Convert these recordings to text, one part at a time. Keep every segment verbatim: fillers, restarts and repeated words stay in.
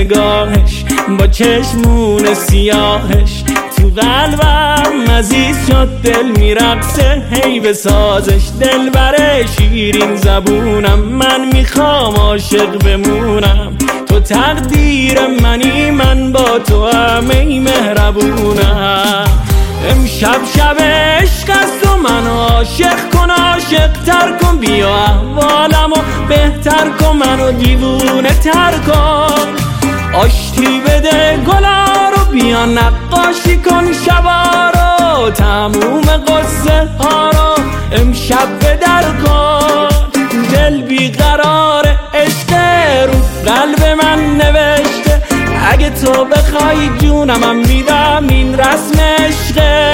نگاهش با چشمون سیاهش تو قلبم عزیز شد، دل میرقصه هی به سازش. دل بره شیرین زبونم، من میخوام عاشق بمونم. تو تقدیر منی، من با تو همه مهربونم. امشب شب عشق است و من عاشق کن، عاشق تر کن، بیا احوالمو بهتر کن، منو دیوونه تر کن. آشتی بده گلا رو، بیا نقاشی کن شبا رو، تموم قصه ها رو امشب به در کن. دل بیقرار عشق رو قلب من نوشته، اگه تو بخوای جونم میدم، این رسم عشقه.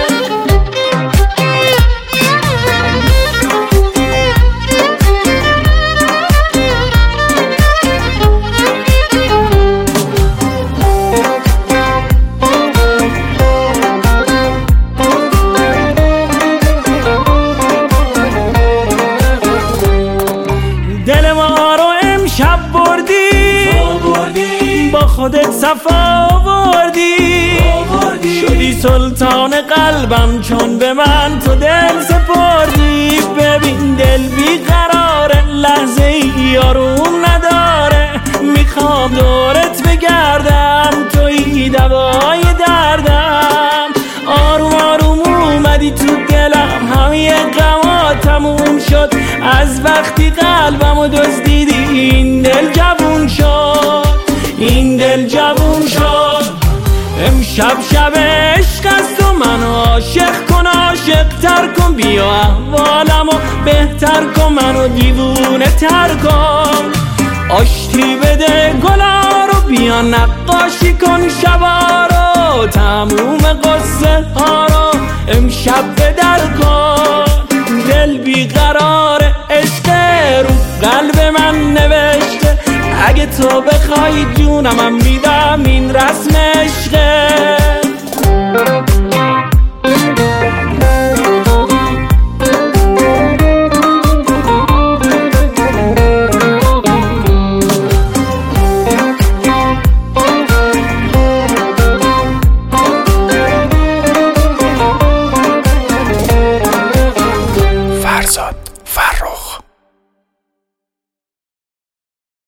دل ما رو امشب بردی، با خودت صفا آوردی، شدی سلطان قلبم چون به من تو دل سپردی. ببین دل بیقراره، لحظه ای آروم نداره، میخوام دورت بگردم، توی دوای دردم. آروم آروم اومدی تو دلم، همه غما تموم شد از وقتی قلبمو دزدیدی. این دل جوون شد، این دل جوون شد. امشب شب عشق است و من عاشق کن، عاشق تر کن، بیا احوالمو بهتر کن، منو دیوونه تر کن. آشتی بده گلا رو، بیا نقاشی کن شبا رو، تموم قصه ها رو امشب به در کن. دل بیقرار عشق رو قلب من نوشته، اگه تو بخوای جونم میدم، این رسم عشقه.